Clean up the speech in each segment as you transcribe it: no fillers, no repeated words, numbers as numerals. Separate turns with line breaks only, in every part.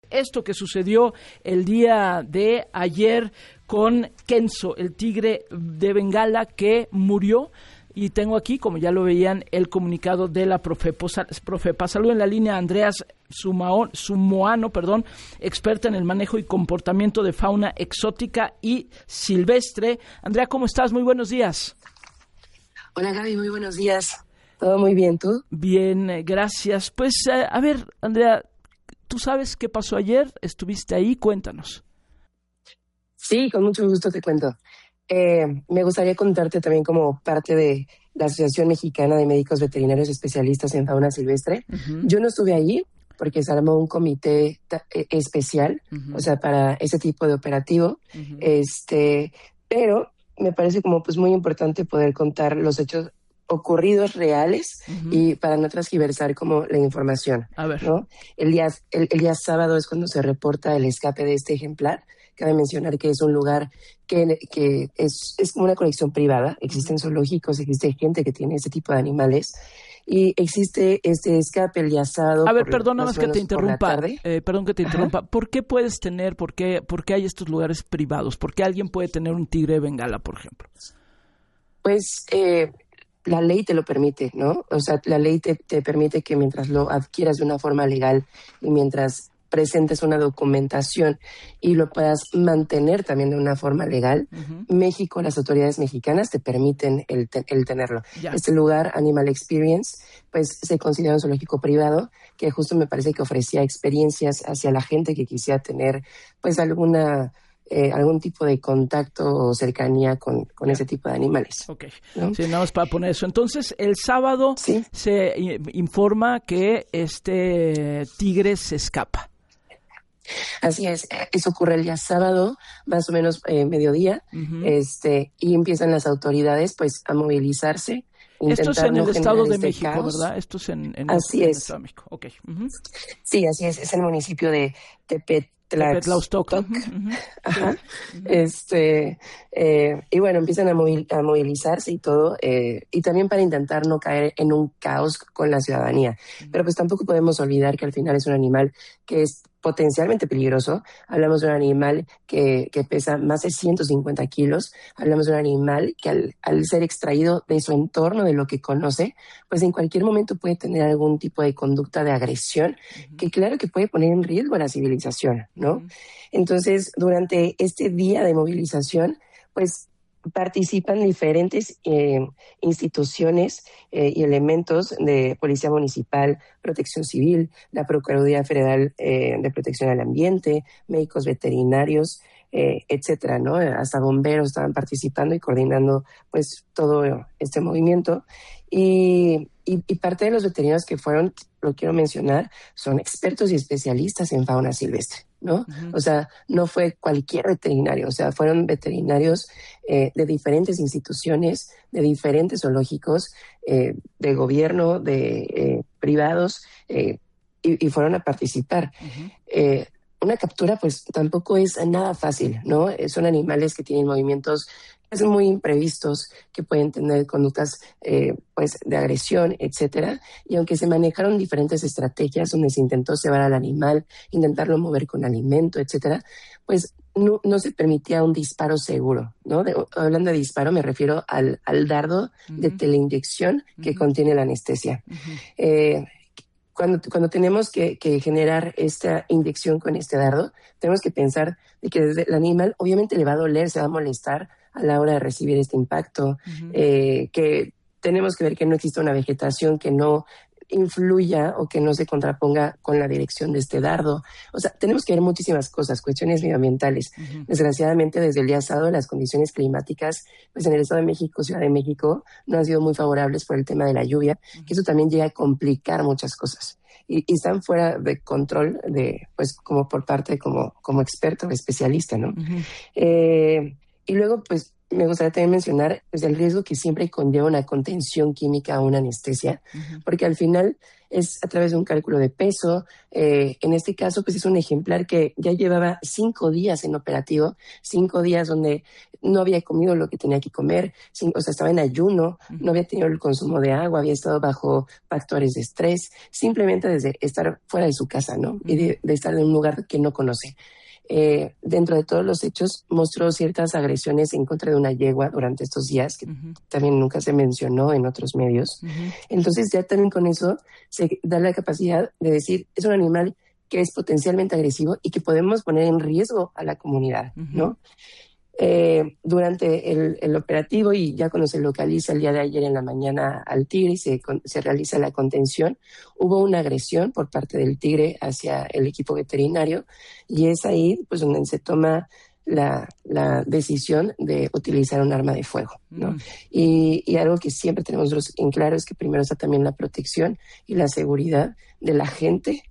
esto que sucedió el día de ayer con Kenzo, el tigre de Bengala que murió. Y tengo aquí, como ya lo veían, el comunicado de la Profepa. Saludo en la línea a Andreas Sumoano, experta en el manejo y comportamiento de fauna exótica y silvestre. Andrea, ¿cómo estás? Muy buenos días.
Hola Gaby, muy buenos días. ¿Todo muy bien, tú?
Bien, gracias. Pues, a ver, Andrea, ¿tú sabes qué pasó ayer? ¿Estuviste ahí? Cuéntanos.
Sí, con mucho gusto te cuento. Me gustaría contarte también como parte de la Asociación Mexicana de Médicos Veterinarios Especialistas en Fauna Silvestre. Uh-huh. Yo no estuve allí porque se armó un comité especial, uh-huh, o sea, para ese tipo de operativo. Uh-huh. Pero me parece como pues muy importante poder contar los hechos ocurridos reales, uh-huh, y para no transgiversar como la información.
A ver.
¿No? El día sábado es cuando se reporta el escape de este ejemplar. Cabe mencionar que es un lugar que es como una colección privada. Existen zoológicos, existe gente que tiene este tipo de animales. Y existe este escape el día sábado.
A ver, perdón, nada más que te interrumpa. Perdón que te interrumpa.
Ajá.
¿Por qué puedes tener, por qué hay estos lugares privados? ¿Por qué alguien puede tener un tigre de Bengala, por ejemplo?
Pues la ley te lo permite, ¿no? O sea, la ley te permite que mientras lo adquieras de una forma legal y mientras presentes una documentación y lo puedas mantener también de una forma legal, uh-huh, México, las autoridades mexicanas te permiten el tenerlo. Ya. Este lugar, Animal Experience, pues se considera un zoológico privado que justo me parece que ofrecía experiencias hacia la gente que quisiera tener pues algún tipo de contacto o cercanía con ese tipo de animales.
Ok, ¿no? Sí, nada más para poner eso. Entonces, el sábado ¿sí? Se informa que este tigre se escapa.
Así es, eso ocurre el día sábado, más o menos mediodía, uh-huh, y empiezan las autoridades pues a movilizarse.
Esto es en el Estado de México,
caos.
¿verdad? Esto es en el
Estado
de México. Okay. Uh-huh.
Sí, así es el municipio de
Tepetlaustoc. Uh-huh.
Ajá. Uh-huh. Y bueno, empiezan a movilizarse y todo, y también para intentar no caer en un caos con la ciudadanía. Uh-huh. Pero pues tampoco podemos olvidar que al final es un animal que es potencialmente peligroso. Hablamos de un animal que pesa más de 150 kilos. Hablamos de un animal que al ser extraído de su entorno, de lo que conoce, pues en cualquier momento puede tener algún tipo de conducta de agresión, uh-huh, que claro que puede poner en riesgo a la civilización, ¿no? Uh-huh. Entonces, durante este día de movilización, pues participan diferentes instituciones y elementos de Policía Municipal, Protección Civil, la Procuraduría Federal de Protección al Ambiente, médicos veterinarios, etcétera, ¿no? Hasta bomberos estaban participando y coordinando pues todo este movimiento. Y parte de los veterinarios que fueron, lo quiero mencionar, son expertos y especialistas en fauna silvestre, ¿no? Uh-huh. O sea, no fue cualquier veterinario, o sea, fueron veterinarios de diferentes instituciones, de diferentes zoológicos, de gobierno, de privados, y fueron a participar. Uh-huh. Una captura, pues, tampoco es nada fácil, ¿no? Son animales que tienen movimientos pues, muy imprevistos, que pueden tener conductas, pues, de agresión, etcétera. Y aunque se manejaron diferentes estrategias donde se intentó cebar al animal, intentarlo mover con alimento, etcétera, pues, no se permitía un disparo seguro, ¿no? Hablando de disparo, me refiero al dardo, uh-huh, de teleinyección que, uh-huh, contiene la anestesia. Uh-huh. Cuando tenemos que generar esta inyección con este dardo, tenemos que pensar de que desde el animal obviamente le va a doler, se va a molestar a la hora de recibir este impacto, uh-huh, que tenemos que ver que no existe una vegetación que no influya o que no se contraponga con la dirección de este dardo. O sea, tenemos que ver muchísimas cosas, cuestiones medioambientales. Uh-huh. Desgraciadamente, desde el día sábado, las condiciones climáticas, pues en el Estado de México, Ciudad de México, no han sido muy favorables por el tema de la lluvia, uh-huh, que eso también llega a complicar muchas cosas. Y están fuera de control pues como por parte como experto, especialista, ¿no? Uh-huh. Y luego, pues, me gustaría también mencionar pues, el riesgo que siempre conlleva una contención química a una anestesia, porque al final es a través de un cálculo de peso. En este caso, pues es un ejemplar que ya llevaba 5 días en operativo, 5 días donde no había comido lo que tenía que comer, o sea, estaba en ayuno, no había tenido el consumo de agua, había estado bajo factores de estrés, simplemente desde estar fuera de su casa, ¿no? Y de estar en un lugar que no conoce. Dentro de todos los hechos mostró ciertas agresiones en contra de una yegua durante estos días, que también nunca se mencionó en otros medios. Entonces ya también con eso se da la capacidad de decir, es un animal que es potencialmente agresivo y que podemos poner en riesgo a la comunidad, ¿no? Durante el operativo y ya cuando se localiza el día de ayer en la mañana al tigre y se realiza la contención, hubo una agresión por parte del tigre hacia el equipo veterinario y es ahí pues donde se toma la decisión de utilizar un arma de fuego, ¿no? Y algo que siempre tenemos en claro es que primero está también la protección y la seguridad de la gente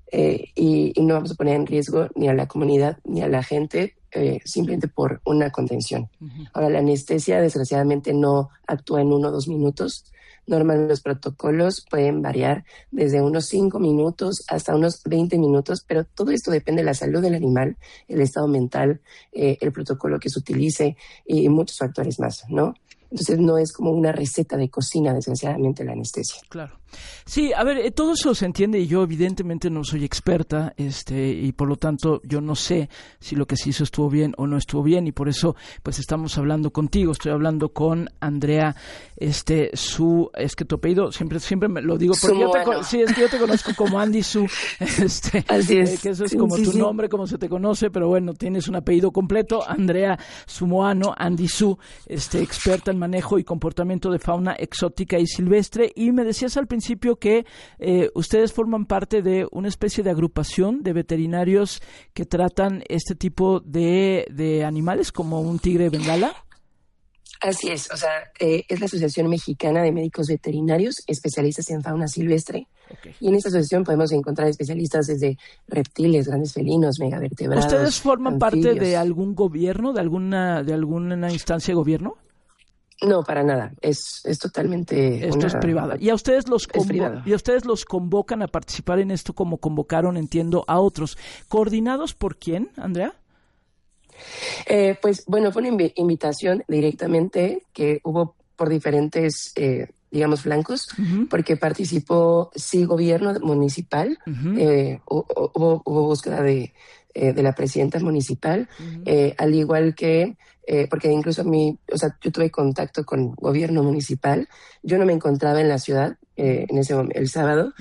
y no vamos a poner en riesgo ni a la comunidad ni a la gente simplemente por una contención. Ahora, la anestesia desgraciadamente no actúa en 1 o 2 minutos. Normalmente los protocolos pueden variar desde unos 5 minutos hasta unos 20 minutos, pero todo esto depende de la salud del animal, el estado mental, el protocolo que se utilice y muchos factores más, ¿no? Entonces no es como una receta de cocina, desgraciadamente, la anestesia.
Claro. Sí, a ver, todo eso se entiende y yo evidentemente no soy experta, y por lo tanto yo no sé si lo que se hizo estuvo bien o no estuvo bien y por eso pues estamos hablando contigo, estoy hablando con Andrea, es que tu apellido siempre me lo digo porque es que yo te conozco como Andy Su,
Así es.
que eso es como tu nombre, como se te conoce, pero bueno, tienes un apellido completo, Andrea Sumoano, Andy Su, experta en manejo y comportamiento de fauna exótica y silvestre, y me decías al principio que ustedes forman parte de una especie de agrupación de veterinarios que tratan este tipo de animales como un tigre de Bengala.
Así es, o sea, es la Asociación Mexicana de Médicos Veterinarios, especialistas en fauna silvestre. Okay. Y en esta asociación podemos encontrar especialistas desde reptiles, grandes felinos, megavertebrados.
¿Ustedes forman
anfibios.
parte de algún gobierno, de alguna instancia de gobierno?
No, para nada. Es totalmente...
Esto es privada. ¿Y a ustedes los convocan a participar en esto como convocaron, entiendo, a otros? ¿Coordinados por quién, Andrea?
Pues bueno, fue una invitación directamente que hubo por diferentes, digamos, flancos, porque participó, sí, gobierno municipal, hubo búsqueda de la presidenta municipal, al igual que, porque incluso yo tuve contacto con gobierno municipal, yo no me encontraba en la ciudad en ese momento, el sábado,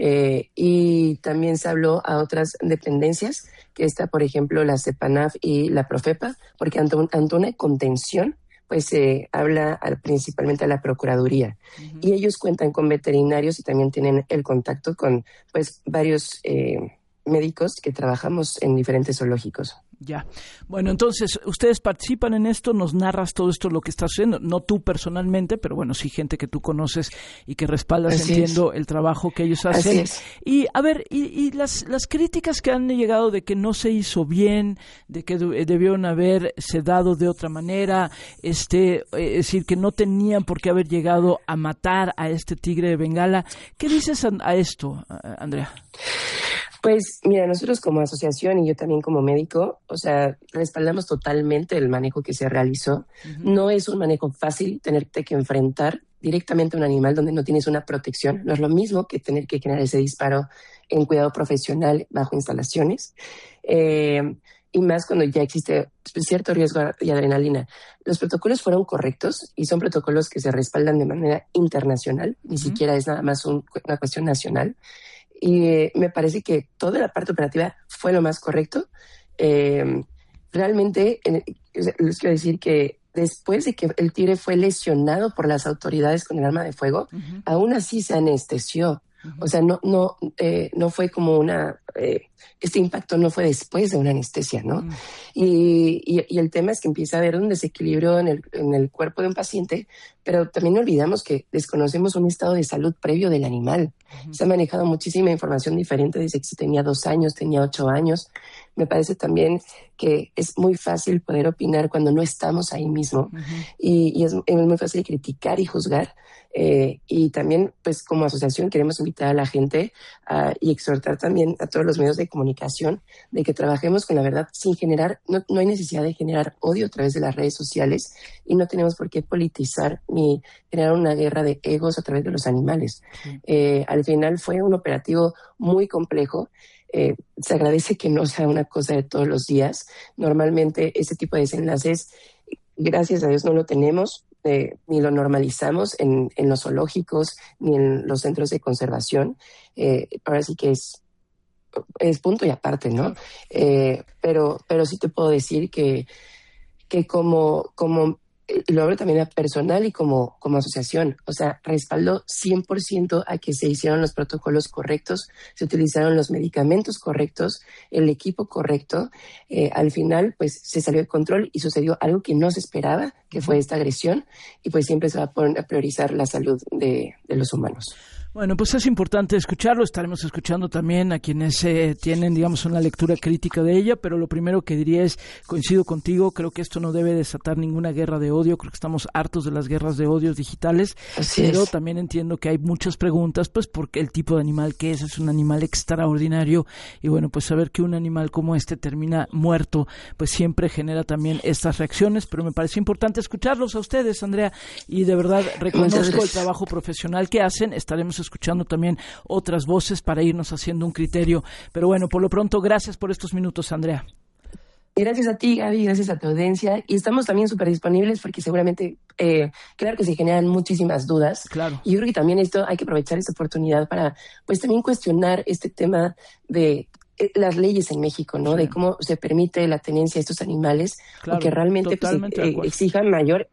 y también se habló a otras dependencias, que está, por ejemplo, la CEPANAF y la Profepa, porque ante una contención, pues se habla principalmente a la Procuraduría. Y ellos cuentan con veterinarios y también tienen el contacto con pues varios médicos que trabajamos en diferentes zoológicos.
Ya. Bueno, entonces, ustedes participan en esto, nos narras todo esto, lo que está sucediendo, no tú personalmente, pero bueno, sí gente que tú conoces y que respaldas,
Así
entiendo,
es.
El trabajo que ellos hacen.
Así es.
Y, a ver, y las críticas que han llegado de que no se hizo bien, de que debieron haberse dado de otra manera, es decir, que no tenían por qué haber llegado a matar a este tigre de Bengala. ¿Qué dices a esto, Andrea?
Pues mira, nosotros como asociación y yo también como médico, o sea, respaldamos totalmente el manejo que se realizó. No es un manejo fácil tenerte que enfrentar directamente a un animal donde no tienes una protección. No es lo mismo que tener que generar ese disparo en cuidado profesional bajo instalaciones. Y más cuando ya existe cierto riesgo de adrenalina. Los protocolos fueron correctos y son protocolos que se respaldan de manera internacional, ni siquiera es nada más una cuestión nacional. Y me parece que toda la parte operativa fue lo más correcto. Realmente, les quiero decir que después de que el tigre fue lesionado por las autoridades con el arma de fuego, aún así se anestesió. O sea, no fue como este impacto no fue después de una anestesia, ¿no? Y el tema es que empieza a haber un desequilibrio en el cuerpo de un paciente, pero también no olvidamos que desconocemos un estado de salud previo del animal. Se ha manejado muchísima información diferente, dice que si tenía 2 años, tenía 8 años, me parece también que es muy fácil poder opinar cuando no estamos ahí mismo, y es muy fácil criticar y juzgar, y también pues como asociación queremos invitar a la gente y exhortar también a todos los medios de comunicación de que trabajemos con la verdad sin generar, no hay necesidad de generar odio a través de las redes sociales, y no tenemos por qué politizar ni generar una guerra de egos a través de los animales. Al final fue un operativo muy complejo. Se agradece que no sea una cosa de todos los días. Normalmente ese tipo de desenlaces, gracias a Dios, no lo tenemos, ni lo normalizamos en los zoológicos ni en los centros de conservación. Ahora sí que es punto y aparte, ¿no? Pero sí te puedo decir que como lo hablo también a personal y como asociación, o sea, respaldo 100% a que se hicieron los protocolos correctos, se utilizaron los medicamentos correctos, el equipo correcto. Al final, pues, se salió de control y sucedió algo que no se esperaba, que fue esta agresión, y pues siempre se va a priorizar la salud de los humanos.
Bueno, pues es importante escucharlo. Estaremos escuchando también a quienes tienen, digamos, una lectura crítica de ella, pero lo primero que diría es, coincido contigo, creo que esto no debe desatar ninguna guerra de odio, creo que estamos hartos de las guerras de odios digitales, pero también entiendo que hay muchas preguntas, pues porque el tipo de animal que es un animal extraordinario, y bueno, pues saber que un animal como este termina muerto, pues siempre genera también estas reacciones, pero me parece importante escucharlos a ustedes, Andrea, y de verdad reconozco el trabajo profesional que hacen. Estaremos escuchando también otras voces para irnos haciendo un criterio. Pero bueno, por lo pronto, gracias por estos minutos, Andrea.
Gracias a ti, Gaby, gracias a tu audiencia. Y estamos también súper disponibles porque seguramente, claro que se generan muchísimas dudas.
Claro.
Y yo creo que también hay que aprovechar esta oportunidad para, pues, también cuestionar este tema de las leyes en México, ¿no? Sí. De cómo se permite la tenencia de estos animales, claro, que realmente pues, exijan mayor,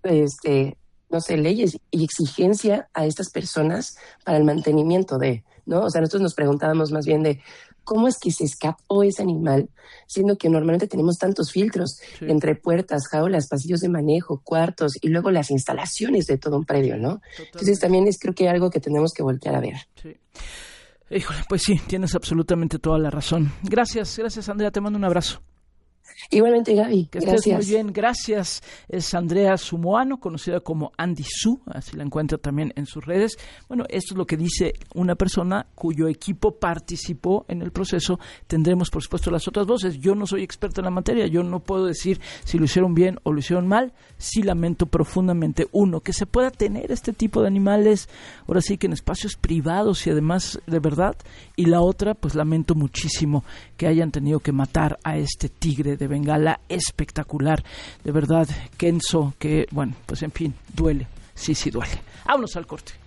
no sé, leyes y exigencia a estas personas para el mantenimiento de, ¿no? O sea, nosotros nos preguntábamos más bien de cómo es que se escapó ese animal, siendo que normalmente tenemos tantos filtros entre puertas, jaulas, pasillos de manejo, cuartos y luego las instalaciones de todo un predio, ¿no? Totalmente. Entonces también es creo que algo que tenemos que voltear a ver.
Sí. Híjole, pues sí, tienes absolutamente toda la razón. Gracias, Andrea, te mando un abrazo.
Igualmente, Gaby.
Que estés muy bien, gracias. Es Andrea Sumoano, conocida como Andy Su, así la encuentra también en sus redes. Bueno, esto es lo que dice una persona cuyo equipo participó en el proceso. Tendremos, por supuesto, las otras voces. Yo no soy experta en la materia, yo no puedo decir si lo hicieron bien o lo hicieron mal. Sí lamento profundamente, uno, que se pueda tener este tipo de animales, ahora sí que en espacios privados y además de verdad. Y la otra, pues lamento muchísimo que hayan tenido que matar a este tigre de Bengala espectacular, de verdad, Kenzo, que bueno, pues en fin, duele, sí duele. Vámonos al corte.